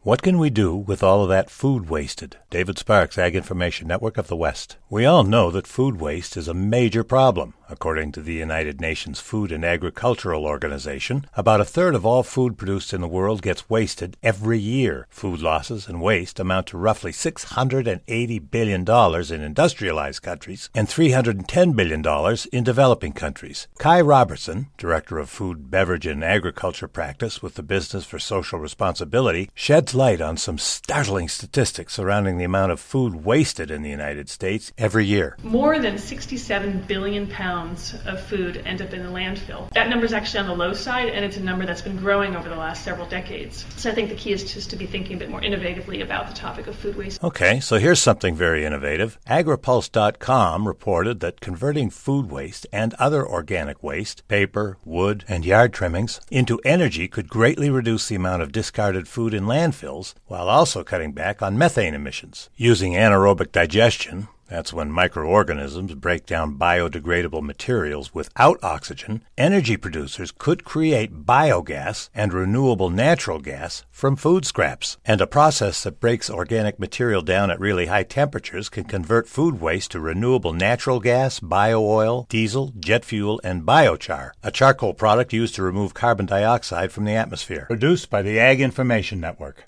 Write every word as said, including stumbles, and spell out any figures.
What can we do with all of that food wasted? David Sparks, Ag Information Network of the West. We all know that food waste is a major problem. According to the United Nations Food and Agricultural Organization, about a third of all food produced in the world gets wasted every year. Food losses and waste amount to roughly six hundred eighty billion dollars in industrialized countries and three hundred ten billion dollars in developing countries. Kai Robertson, Director of Food, Beverage, and Agriculture Practice with the Business for Social Responsibility, sheds light on some startling statistics surrounding the amount of food wasted in the United States every year. More than sixty-seven billion pounds of food end up in the landfill. That number is actually on the low side, and it's a number that's been growing over the last several decades. So I think the key is just to be thinking a bit more innovatively about the topic of food waste. Okay, so here's something very innovative. AgriPulse dot com reported that converting food waste and other organic waste, paper, wood, and yard trimmings, into energy could greatly reduce the amount of discarded food in landfills while also cutting back on methane emissions. Using anaerobic digestion, that's when microorganisms break down biodegradable materials without oxygen, energy producers could create biogas and renewable natural gas from food scraps. And a process that breaks organic material down at really high temperatures can convert food waste to renewable natural gas, bio-oil, diesel, jet fuel, and biochar, a charcoal product used to remove carbon dioxide from the atmosphere. Produced by the Ag Information Network.